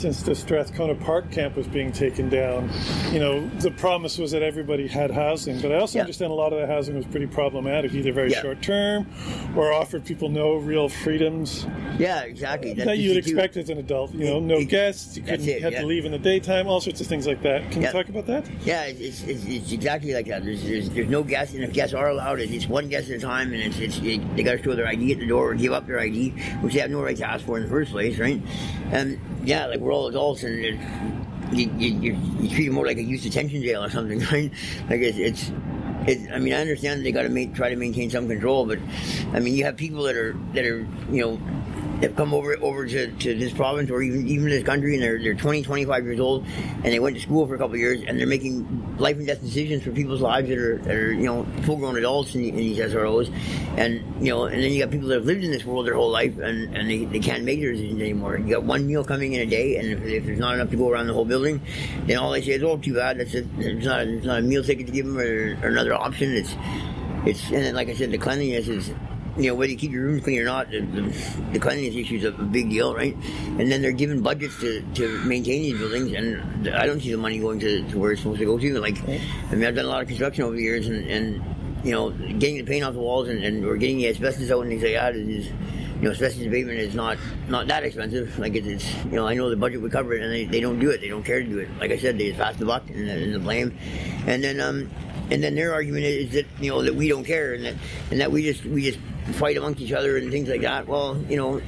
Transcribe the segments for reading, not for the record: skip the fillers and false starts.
Since the Strathcona Park camp was being taken down, the promise was that everybody had housing. But I also understand a lot of the housing was pretty problematic, either very short term or offered people no real freedoms. Yeah, exactly. That you'd expect as an adult. No guests, you had to leave in the daytime, all sorts of things like that. Can you talk about that? Yeah, it's exactly like that. There's no guests, and if guests are allowed, it's one guest at a time, and they got to show their ID at the door or give up their ID, which they have no right to ask for in the first place, right? And like we're all adults, and you treat it more like a youth detention jail or something, right? Like I mean, I understand they got to try to maintain some control, but I mean, you have people that are have come over to this province or even this country, and they're 20, 25 years old, and they went to school for a couple of years, and they're making life and death decisions for people's lives that are full-grown adults in these SROs, and and then you got people that have lived in this world their whole life, and they can't make their decisions anymore. You got one meal coming in a day, and if there's not enough to go around the whole building, then all they say is, "Oh, too bad. That's it. There's not a meal ticket to give them or another option." It's and then, like I said, the cleanliness is. Whether you keep your rooms clean or not, the cleanliness issue is a big deal, right? And then they're given budgets to maintain these buildings, and I don't see the money going to where it's supposed to go to. Like, I mean, I've done a lot of construction over the years, and getting the paint off the walls or getting the asbestos out and things like that is asbestos abatement is not that expensive. Like it's I know the budget would cover it, and they don't do it. They don't care to do it. Like I said, they just pass the buck and the blame, and then their argument is that that we don't care and that we just fight amongst each other and things like that. Well, you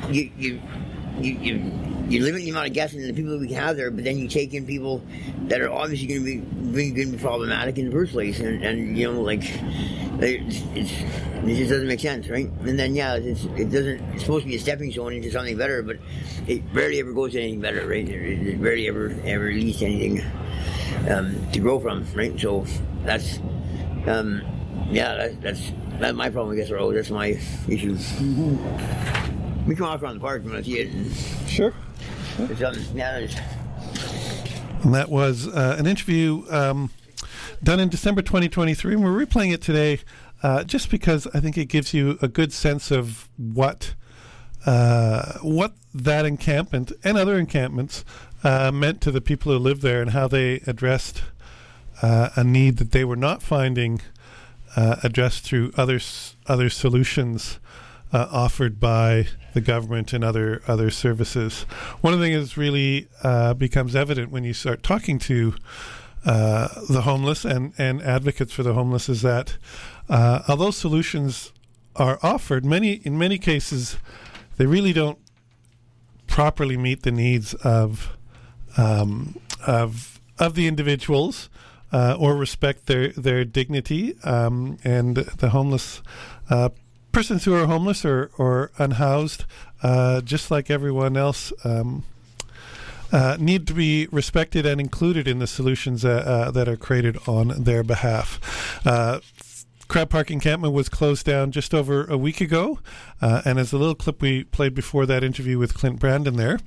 limit the amount of guests and the people that we can have there, but then you take in people that are obviously going to be problematic in the first place, and it just doesn't make sense, right? And then it's supposed to be a stepping stone into something better, but it rarely ever goes to anything better, right? It rarely ever leads to anything to grow from, right? So that's my problem, I guess, or that's my issue. Mm-hmm. We can walk around the park when I see it. Sure. And that was an interview done in December 2023, and we're replaying it today just because I think it gives you a good sense of what that encampment and other encampments meant to the people who lived there and how they addressed a need that they were not finding addressed through other solutions offered by the government and other services. One of the things that really becomes evident when you start talking to the homeless and advocates for the homeless is that although solutions are offered, in many cases they really don't properly meet the needs of the individuals or respect their dignity, and the homeless persons who are homeless or unhoused, just like everyone else, need to be respected and included in the solutions that are created on their behalf. Crab Park Encampment was closed down just over a week ago, and as a little clip we played before that interview with Clint Brandon there,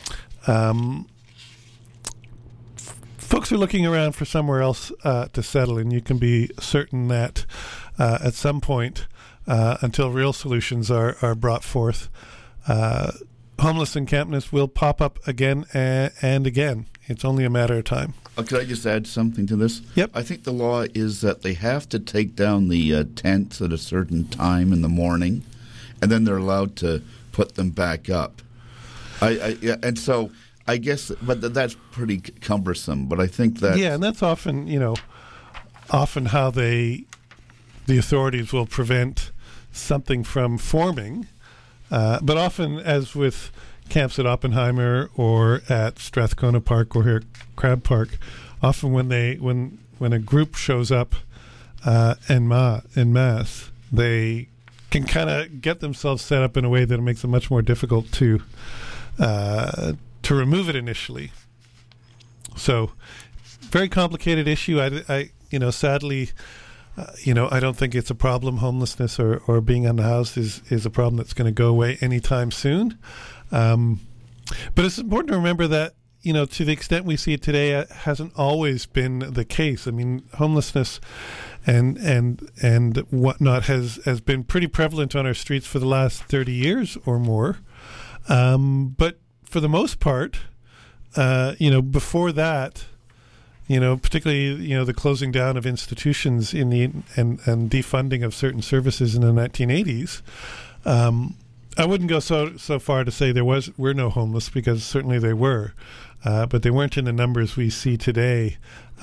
folks are looking around for somewhere else to settle, and you can be certain that at some point, until real solutions are brought forth, homeless encampments will pop up again and again. It's only a matter of time. Could I just add something to this? Yep. I think the law is that they have to take down the tents at a certain time in the morning, and then they're allowed to put them back up. And so I guess, but that's pretty cumbersome. But I think that and that's often how the authorities will prevent something from forming. But often, as with camps at Oppenheimer or at Strathcona Park or here at Crab Park, often when a group shows up en masse, they can kind of get themselves set up in a way that it makes it much more difficult to remove it initially. So, very complicated issue. I sadly, I don't think it's a problem. Homelessness or being unhoused is a problem that's going to go away anytime soon. But it's important to remember that, to the extent we see it today, it hasn't always been the case. I mean, homelessness and whatnot has been pretty prevalent on our streets for the last 30 years or more. But for the most part, before that, particularly, the closing down of institutions and defunding of certain services in the 1980s, I wouldn't go so far to say were no homeless, because certainly they were, but they weren't in the numbers we see today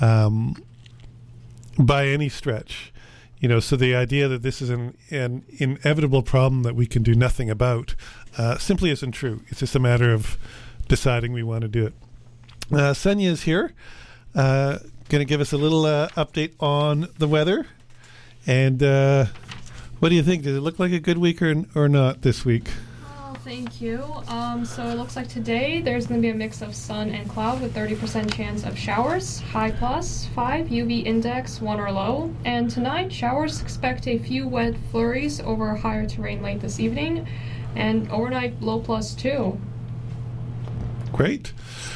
by any stretch. So the idea that this is an inevitable problem that we can do nothing about simply isn't true. It's just a matter of deciding we want to do it. Senya is here, going to give us a little update on the weather. And what do you think? Does it look like a good week or not this week? Thank you. So it looks like today there's going to be a mix of sun and cloud with 30% chance of showers. High +5, UV index 1 or low. And tonight, showers, expect a few wet flurries over higher terrain late this evening. And overnight, low +2. Great.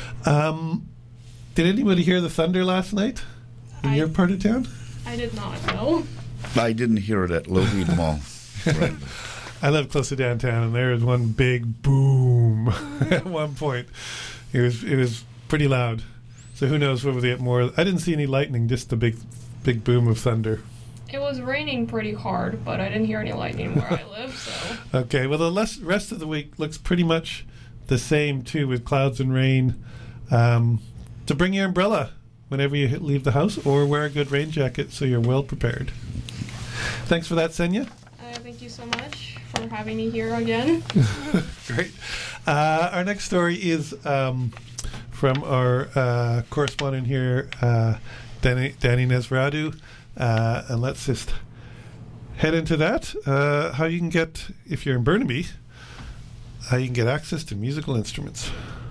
Did anybody hear the thunder last night in your part of town? I did not, no. I didn't hear it at Lougheed Mall. Right. I live close to downtown, and there was one big boom at one point. It was pretty loud. So who knows whether they get more. I didn't see any lightning, just the big boom of thunder. It was raining pretty hard, but I didn't hear any lightning where I live. So okay, well, the rest of the week looks pretty much the same, too, with clouds and rain. To bring your umbrella whenever you leave the house, or wear a good rain jacket so you're well prepared. Thanks for that, Senya. Thank you so much for having me here again. Great. Our next story is from our correspondent here, Danny Nesradu. And let's just head into that. How you can get, if you're in Burnaby, how you can get access to musical instruments.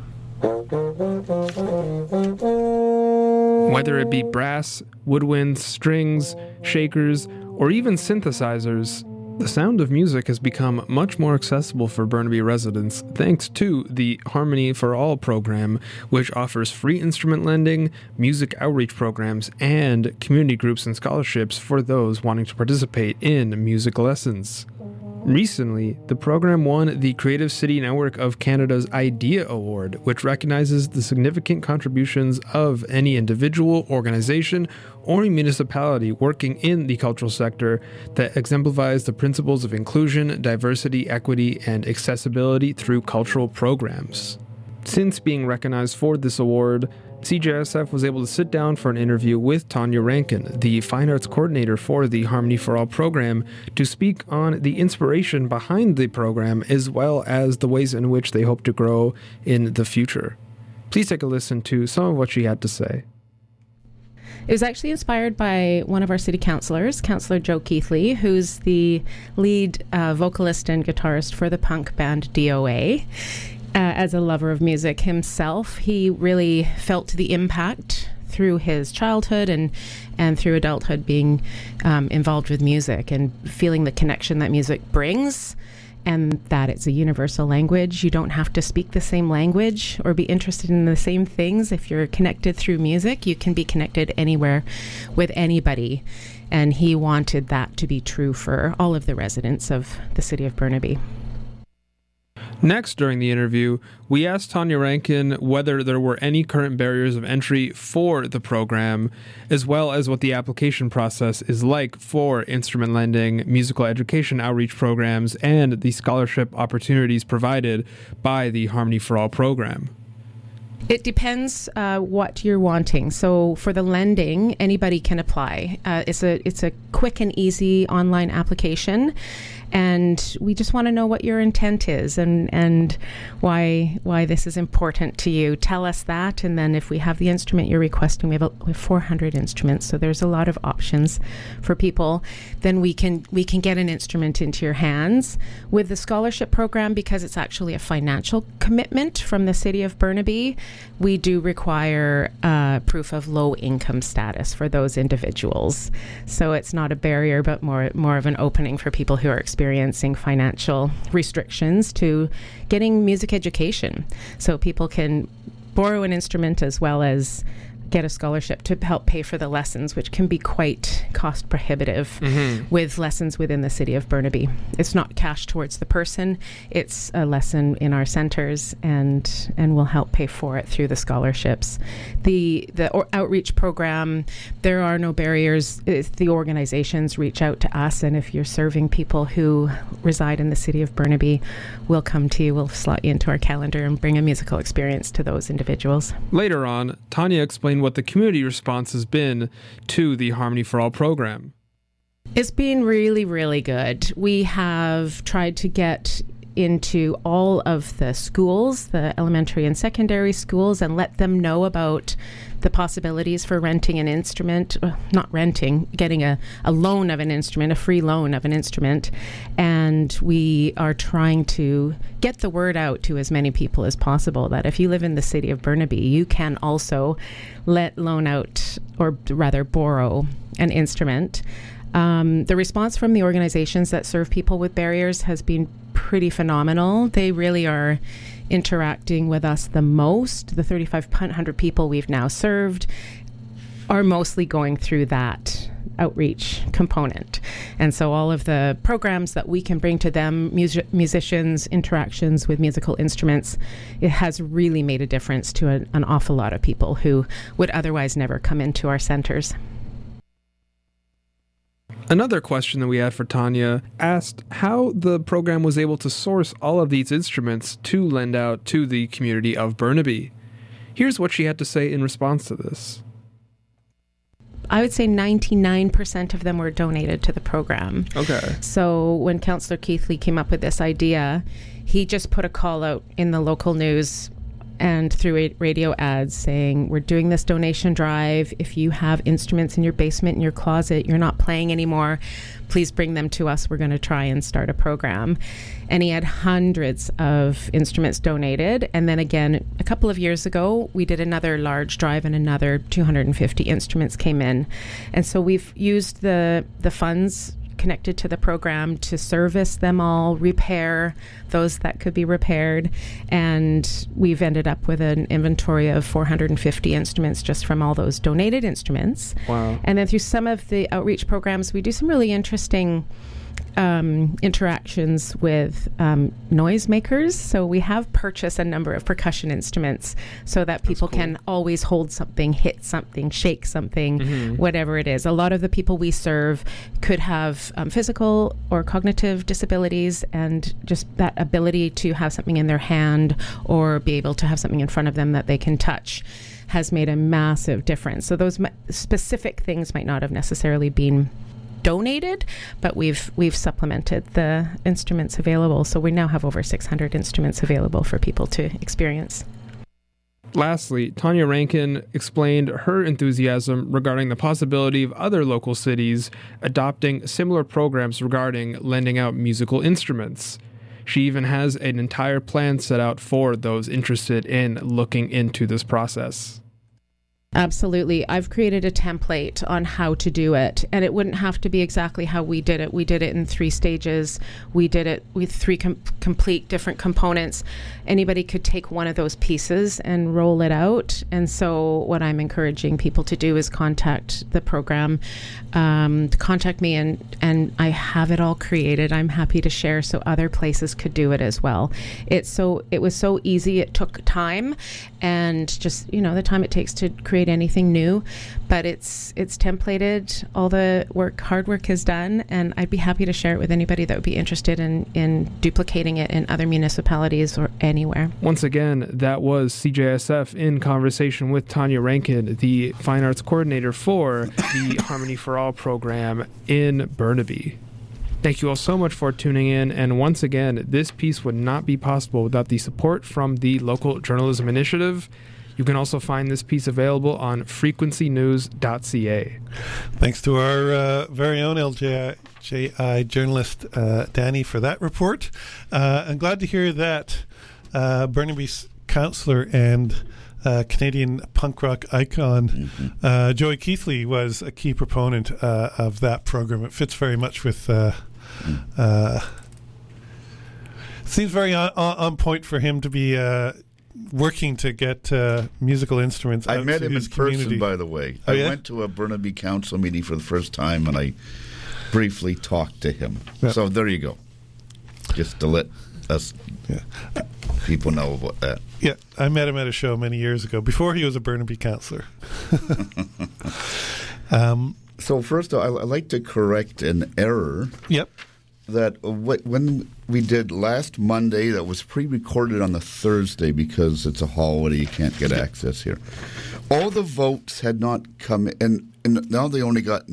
Whether it be brass, woodwinds, strings, shakers, or even synthesizers, the sound of music has become much more accessible for Burnaby residents thanks to the Harmony for All program, which offers free instrument lending, music outreach programs, and community groups and scholarships for those wanting to participate in music lessons. Recently, the program won the Creative City Network of Canada's IDEA Award, which recognizes the significant contributions of any individual, organization, or municipality working in the cultural sector that exemplifies the principles of inclusion, diversity, equity, and accessibility through cultural programs. Since being recognized for this award, CJSF was able to sit down for an interview with Tanya Rankin, the Fine Arts Coordinator for the Harmony for All program, to speak on the inspiration behind the program as well as the ways in which they hope to grow in the future. Please take a listen to some of what she had to say. It was actually inspired by one of our city councillors, Councillor Joe Keithley, who's the lead vocalist and guitarist for the punk band DOA. As a lover of music himself, he really felt the impact through his childhood and through adulthood being involved with music and feeling the connection that music brings, and that it's a universal language. You don't have to speak the same language or be interested in the same things. If you're connected through music, you can be connected anywhere with anybody. And he wanted that to be true for all of the residents of the city of Burnaby. Next, during the interview, we asked Tanya Rankin whether there were any current barriers of entry for the program, as well as what the application process is like for instrument lending, musical education outreach programs, and the scholarship opportunities provided by the Harmony for All program. It depends what you're wanting. So for the lending, anybody can apply. It's a quick and easy online application, and we just want to know what your intent is and why this is important to you. Tell us that, and then if we have the instrument you're requesting, we have 400 instruments, so there's a lot of options for people. Then we can get an instrument into your hands. With the scholarship program, because it's actually a financial commitment from the city of Burnaby, we do require proof of low income status for those individuals. So it's not a barrier, but more of an opening for people who are experiencing financial restrictions to getting music education. So people can borrow an instrument as well as get a scholarship to help pay for the lessons, which can be quite cost prohibitive with lessons within the city of Burnaby. It's not cash towards the person, it's a lesson in our centers, and we'll help pay for it through the scholarships. The outreach program, there are no barriers. The organizations reach out to us, and if you're serving people who reside in the city of Burnaby, we'll come to you, we'll slot you into our calendar and bring a musical experience to those individuals. Later on, Tanya explained what the community response has been to the Harmony for All program. It's been really, really good. We have tried to get into all of the schools, the elementary and secondary schools, and let them know about the possibilities for renting an instrument, not renting, getting a loan of an instrument, a free loan of an instrument. And we are trying to get the word out to as many people as possible that if you live in the city of Burnaby, you can also loan out, or rather borrow, an instrument. The response from the organizations that serve people with barriers has been pretty phenomenal. They really are interacting with us the most. The 3,500 people we've now served are mostly going through that outreach component. And so all of the programs that we can bring to them, musicians, interactions with musical instruments, it has really made a difference to an awful lot of people who would otherwise never come into our centers. Another question that we had for Tanya asked how the program was able to source all of these instruments to lend out to the community of Burnaby. Here's what she had to say in response to this. I would say 99% of them were donated to the program. Okay. So when Councillor Keithley came up with this idea, he just put a call out in the local news and through radio ads saying, we're doing this donation drive. If you have instruments in your basement, in your closet, you're not playing anymore, please bring them to us. We're going to try and start a program. And he had hundreds of instruments donated. And then again, a couple of years ago, we did another large drive and another 250 instruments came in. And so we've used the funds connected to the program to service them all, repair those that could be repaired, and we've ended up with an inventory of 450 instruments just from all those donated instruments. Wow. And then through some of the outreach programs, we do some really interesting interactions with noisemakers. So we have purchased a number of percussion instruments so that people can always hold something, hit something, shake something, whatever it is. A lot of the people we serve could have physical or cognitive disabilities, and just that ability to have something in their hand or be able to have something in front of them that they can touch has made a massive difference. So those specific things might not have necessarily been donated, but we've supplemented the instruments available. So we now have over 600 instruments available for people to experience. Lastly, Tanya Rankin explained her enthusiasm regarding the possibility of other local cities adopting similar programs regarding lending out musical instruments. She even has an entire plan set out for those interested in looking into this process. Absolutely. I've created a template on how to do it, and it wouldn't have to be exactly how we did it. We did it in 3 stages. We did it with 3 complete different components. Anybody could take one of those pieces and roll it out. And so what I'm encouraging people to do is contact the program, contact me, and I have it all created. I'm happy to share so other places could do it as well. It was so easy. It took time, and just, the time it takes to create anything new, but it's templated. All the hard work is done, and I'd be happy to share it with anybody that would be interested in duplicating it in other municipalities or anywhere. Once again, that was CJSF in conversation with Tanya Rankin, the Fine Arts Coordinator for the Harmony for All program in Burnaby. Thank you all so much for tuning in, and once again, this piece would not be possible without the support from the Local Journalism Initiative. You can also find this piece available on frequencynews.ca. Thanks to our very own LJI journalist, Danny, for that report. I'm glad to hear that Burnaby's councillor and Canadian punk rock icon Joey Keithley was a key proponent of that program. It fits very much with... seems very on point for him to be... working to get musical instruments out I met to him in his community. person, by the way. Oh, I yeah? went to a Burnaby Council meeting for the first time, and I briefly talked to him. Yeah. So there you go. Just to let us people know about that. Yeah, I met him at a show many years ago, before he was a Burnaby councillor. So first, I'd like to correct an error. Yep. That when we did last Monday, that was pre-recorded on the Thursday because it's a holiday, you can't get access here. All the votes had not come in, and now they only got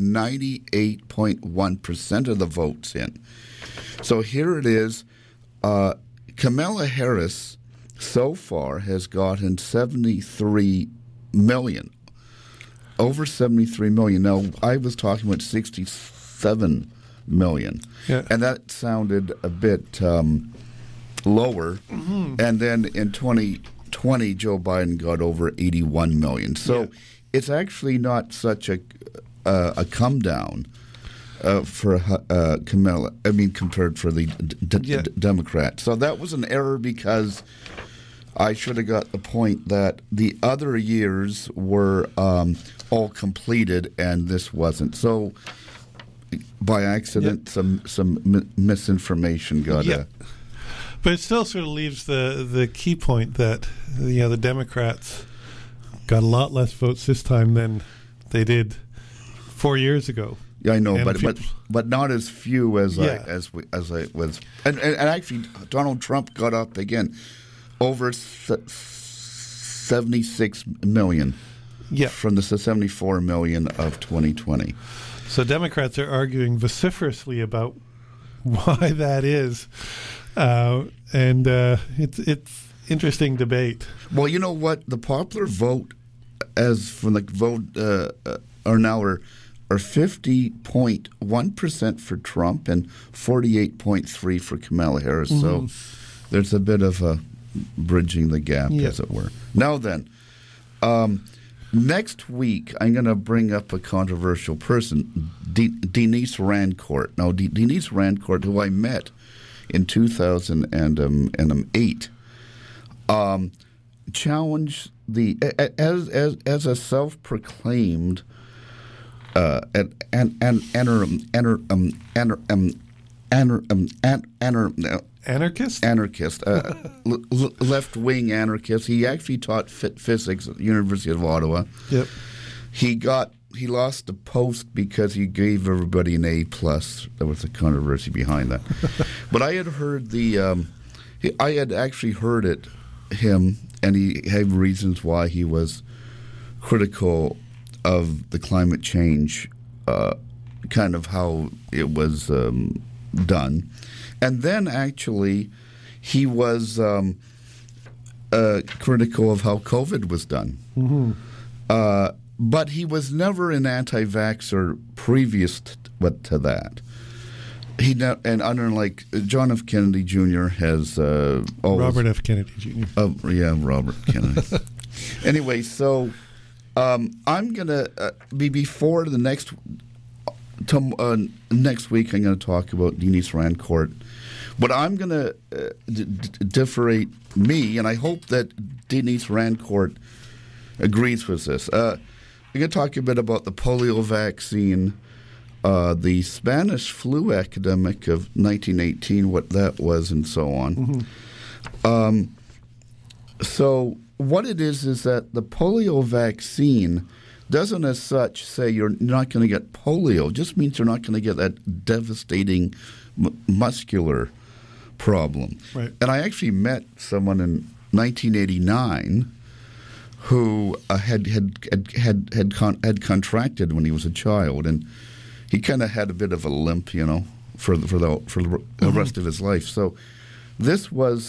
98.1% of the votes in. So here it is. Kamala Harris so far has gotten 73 million. Over 73 million. Now, I was talking about 67 million. Yeah. And that sounded a bit lower. Mm-hmm. And then in 2020, Joe Biden got over 81 million. So it's actually not such a come down for Kamala, compared for the Democrats. So that was an error because I should have got the point that the other years were all completed and this wasn't. So by accident, some misinformation got. But it still sort of leaves the key point that the Democrats got a lot less votes this time than they did 4 years ago. Yeah, I know, but not as few as I was. And actually, Donald Trump got up again over 76 million. Yeah. From the 74 million of 2020. So Democrats are arguing vociferously about why that is, and it's interesting debate. Well, you know what? The popular vote, as from the vote, are now are 50.1% for Trump and 48.3% for Kamala Harris. Mm-hmm. So there's a bit of a bridging the gap, as it were. Now then. Next week, I'm going to bring up a controversial person, Denise Rancourt. Now, Denise Rancourt, who I met in 2008, challenged as a self-proclaimed Anarchist, left-wing anarchist. He actually taught physics at the University of Ottawa. Yep. He lost the post because he gave everybody an A+. There was a controversy behind that. But I had heard I had actually heard him, and he had reasons why he was critical of the climate change, kind of how it was done. And then, actually, he was critical of how COVID was done. Mm-hmm. But he was never an anti-vaxxer previous to that. And unlike John F. Kennedy Jr. has always... Robert F. Kennedy Jr. Robert Kennedy. Anyway, so I'm going to be before the next week. I'm going to talk about Denise Rancourt. But I'm going to differentiate me, and I hope that Denise Rancourt agrees with this. I'm going to talk a bit about the polio vaccine, the Spanish flu epidemic of 1918, what that was, and so on. Mm-hmm. So what it is that the polio vaccine doesn't as such say you're not going to get polio. It just means you're not going to get that devastating muscular problem. Right. And I actually met someone in 1989 who had contracted when he was a child, and he kind of had a bit of a limp, for the rest of his life. So this was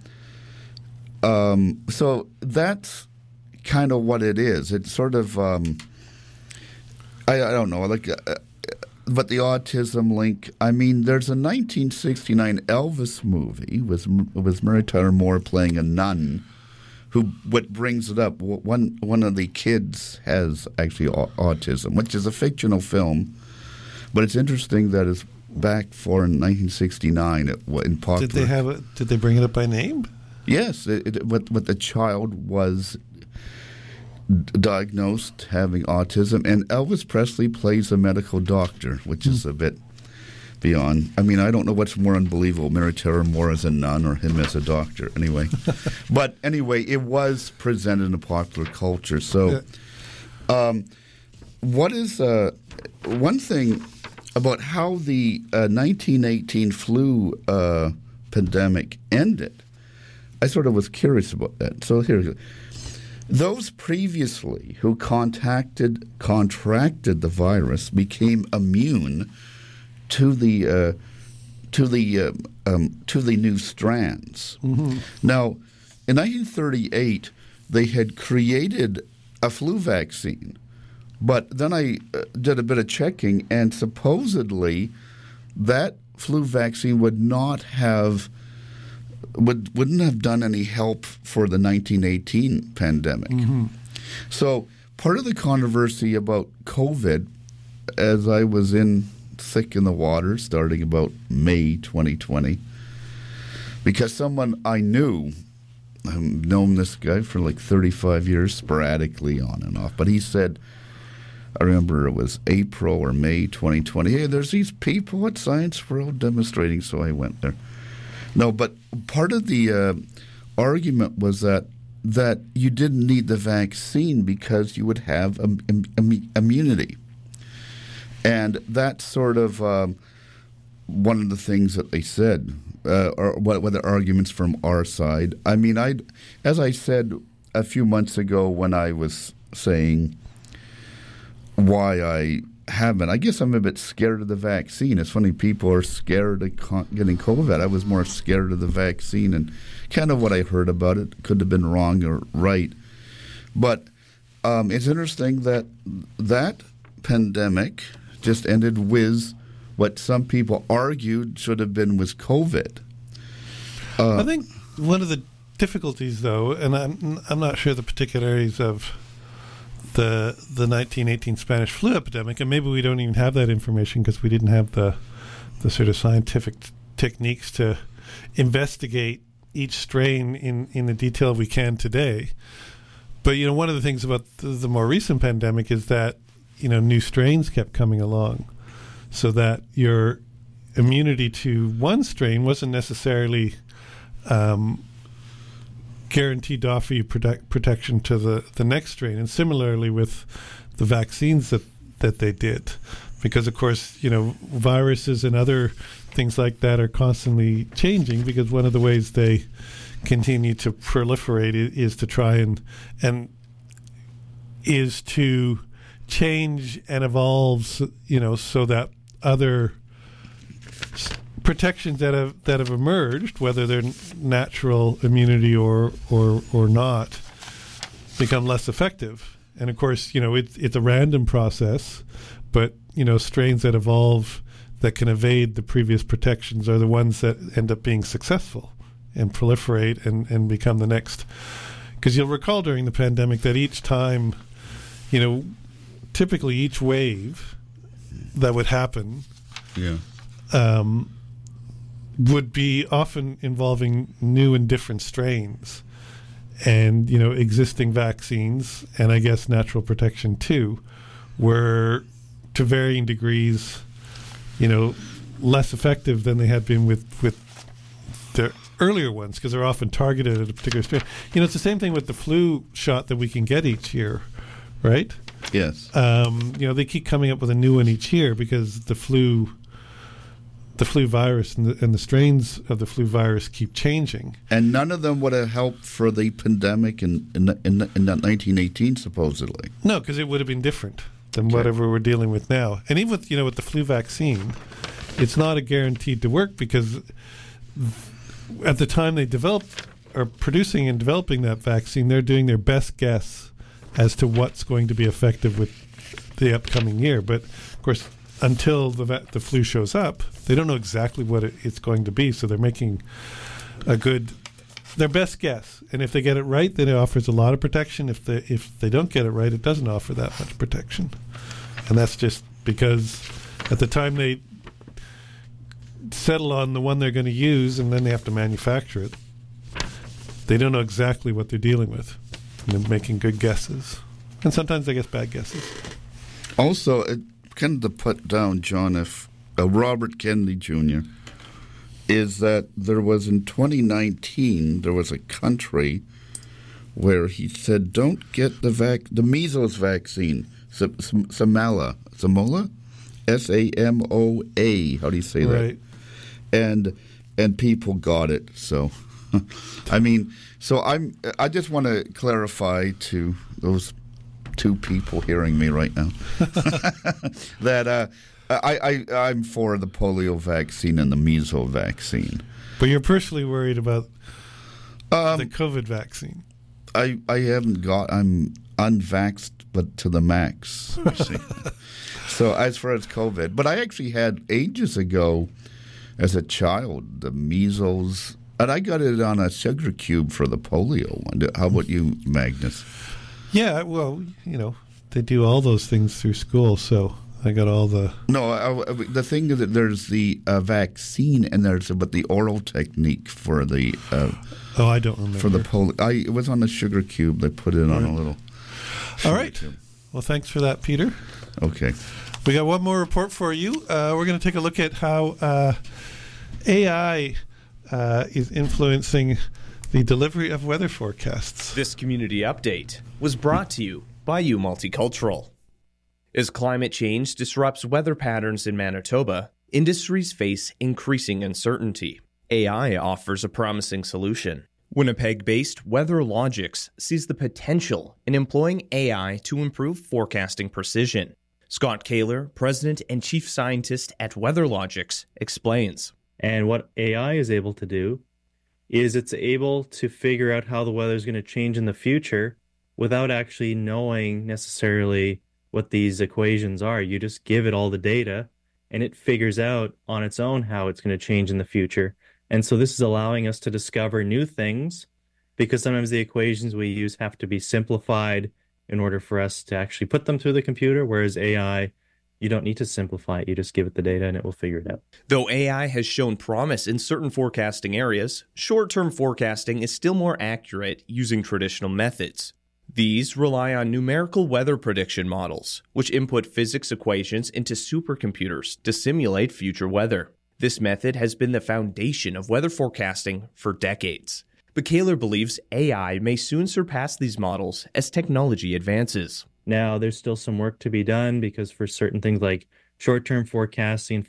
so that's kind of what it is. It's sort of I don't know, but the autism link. I mean, there's a 1969 Elvis movie with Mary Tyler Moore playing a nun. What brings it up? One of the kids has actually autism, which is a fictional film, but it's interesting that it's back for in 1969 in popular. Did they bring it up by name? Yes, but the child was diagnosed having autism, and Elvis Presley plays a medical doctor, which is a bit beyond. I mean, I don't know what's more unbelievable, Mary Tyler Moore as a nun or him as a doctor. Anyway, but anyway, it was presented in the popular culture. So, what is one thing about how the 1918 flu pandemic ended? I sort of was curious about that. So here, those previously who contracted the virus became immune to the new strands. Mm-hmm. Now, in 1938, they had created a flu vaccine, but then I did a bit of checking, and supposedly that flu vaccine wouldn't have done any help for the 1918 pandemic. Mm-hmm. So part of the controversy about COVID, as I was thick in the water starting about May 2020, because someone I knew, I've known this guy for like 35 years, sporadically on and off, but he said, I remember it was April or May 2020, hey, there's these people at Science World demonstrating, so I went there. No, but part of the argument was that you didn't need the vaccine because you would have immunity. And that's sort of one of the things that they said, or what were the arguments from our side. I mean, as I said a few months ago when I was saying why I haven't, I guess I'm a bit scared of the vaccine. It's funny, people are scared of getting COVID. I was more scared of the vaccine, and kind of what I heard about it could have been wrong or right. But it's interesting that pandemic just ended with what some people argued should have been with COVID. I think one of the difficulties, though, and I'm not sure the particularities of the 1918 Spanish flu epidemic, and maybe we don't even have that information because we didn't have the sort of scientific techniques to investigate each strain in the detail we can today. But, one of the things about the more recent pandemic is that, new strains kept coming along, so that your immunity to one strain wasn't necessarily guaranteed to offer you protection to the next strain. And similarly with the vaccines that they did, because of course, viruses and other things like that are constantly changing, because one of the ways they continue to proliferate is to try and is to change and evolve, so that other protections that have emerged, whether they're natural immunity or not, become less effective. And of course, it's a random process, but strains that evolve that can evade the previous protections are the ones that end up being successful and proliferate and become the next. Because you'll recall during the pandemic that each time, typically each wave that would happen, would be often involving new and different strains, and existing vaccines, and I guess natural protection too, were to varying degrees, less effective than they had been with the earlier ones, because they're often targeted at a particular strain. It's the same thing with the flu shot that we can get each year, right? Yes. They keep coming up with a new one each year because the flu virus and the strains of the flu virus keep changing. And none of them would have helped for the pandemic in 1918, supposedly. No, because it would have been different than whatever we're dealing with now. And even with with the flu vaccine, it's not a guaranteed to work, because at the time they are producing and developing that vaccine, they're doing their best guess as to what's going to be effective with the upcoming year. But of course, until the flu shows up, they don't know exactly what it's going to be. So they're making their best guess. And if they get it right, then it offers a lot of protection. If they don't get it right, it doesn't offer that much protection. And that's just because at the time they settle on the one they're going to use, and then they have to manufacture it. they don't know exactly what they're dealing with. And they're making good guesses. And sometimes, I guess, bad guesses. Also, kind of to put down, John, if Robert Kennedy Jr., is that there was in 2019, there was a country where he said, don't get the measles vaccine, Samoa, S-A-M-O-A, how do you say Right. that? And people got it, so... I mean, so I just want to clarify to those two people hearing me right now that I'm for the polio vaccine and the measles vaccine. But you're personally worried about the COVID vaccine. I haven't got. I'm unvaxxed, but to the max. You see. So as far as COVID, but I actually had ages ago, as a child, the measles. And I got it on a sugar cube for the polio one. How about you, Magnus? Yeah, well, they do all those things through school, so I got all the... No, the thing is that there's the vaccine and there's the oral technique for the... I don't remember. For the polio. It was on a sugar cube. They put it on a little... All right. Cube. Well, thanks for that, Peter. Okay. We got one more report for you. We're going to take a look at how AI... is influencing the delivery of weather forecasts. This community update was brought to you by U Multicultural. As climate change disrupts weather patterns in Manitoba, industries face increasing uncertainty. AI offers a promising solution. Winnipeg-based WeatherLogix sees the potential in employing AI to improve forecasting precision. Scott Kaler, President and Chief Scientist at WeatherLogix, explains. And what AI is able to do is it's able to figure out how the weather is going to change in the future without actually knowing necessarily what these equations are. You just give it all the data and it figures out on its own how it's going to change in the future. And so this is allowing us to discover new things because sometimes the equations we use have to be simplified in order for us to actually put them through the computer, whereas AI, you don't need to simplify it. You just give it the data and it will figure it out. Though AI has shown promise in certain forecasting areas, short-term forecasting is still more accurate using traditional methods. These rely on numerical weather prediction models, which input physics equations into supercomputers to simulate future weather. This method has been the foundation of weather forecasting for decades. But Kaler believes AI may soon surpass these models as technology advances. Now, there's still some work to be done because for certain things like short-term forecasting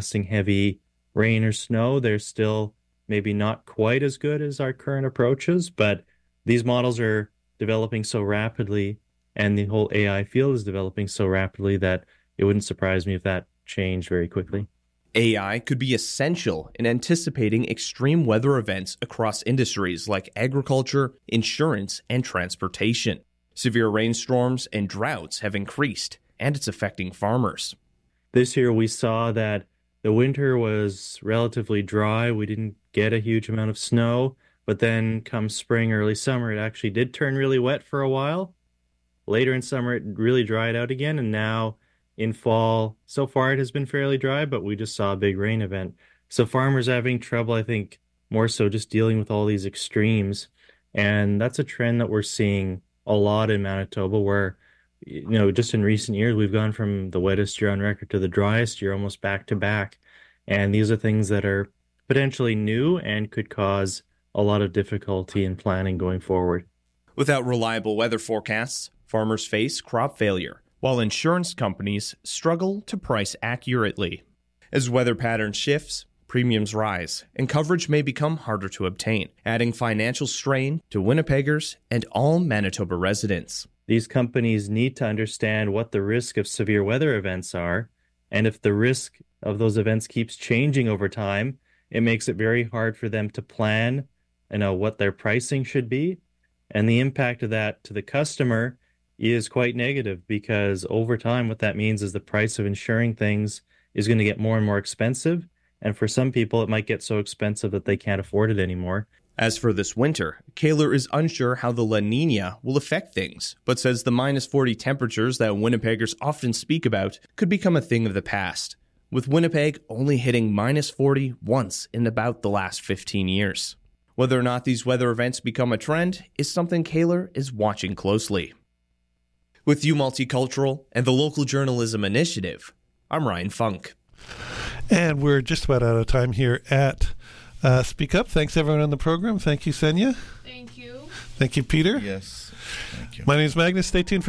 heavy rain or snow, they're still maybe not quite as good as our current approaches, but these models are developing so rapidly and the whole AI field is developing so rapidly that it wouldn't surprise me if that changed very quickly. AI could be essential in anticipating extreme weather events across industries like agriculture, insurance, and transportation. Severe rainstorms and droughts have increased, and it's affecting farmers. This year we saw that the winter was relatively dry. We didn't get a huge amount of snow, but then come spring, early summer, it actually did turn really wet for a while. Later in summer, it really dried out again, and now in fall, so far it has been fairly dry, but we just saw a big rain event. So farmers are having trouble, I think, more so just dealing with all these extremes, and that's a trend that we're seeing a lot in Manitoba where, just in recent years, we've gone from the wettest year on record to the driest year almost back to back. And these are things that are potentially new and could cause a lot of difficulty in planning going forward. Without reliable weather forecasts, farmers face crop failure, while insurance companies struggle to price accurately. As weather pattern shifts, premiums rise, and coverage may become harder to obtain, adding financial strain to Winnipeggers and all Manitoba residents. These companies need to understand what the risk of severe weather events are, and if the risk of those events keeps changing over time, it makes it very hard for them to plan what their pricing should be, and the impact of that to the customer is quite negative because over time what that means is the price of insuring things is going to get more and more expensive. And for some people, it might get so expensive that they can't afford it anymore. As for this winter, Kaler is unsure how the La Nina will affect things, but says the minus 40 temperatures that Winnipeggers often speak about could become a thing of the past, with Winnipeg only hitting minus 40 once in about the last 15 years. Whether or not these weather events become a trend is something Kaler is watching closely. With U Multicultural and the Local Journalism Initiative, I'm Ryan Funk. And we're just about out of time here at Speak Up. Thanks, everyone on the program. Thank you, Senya. Thank you. Thank you, Peter. Yes. Thank you. My name is Magnus. Stay tuned for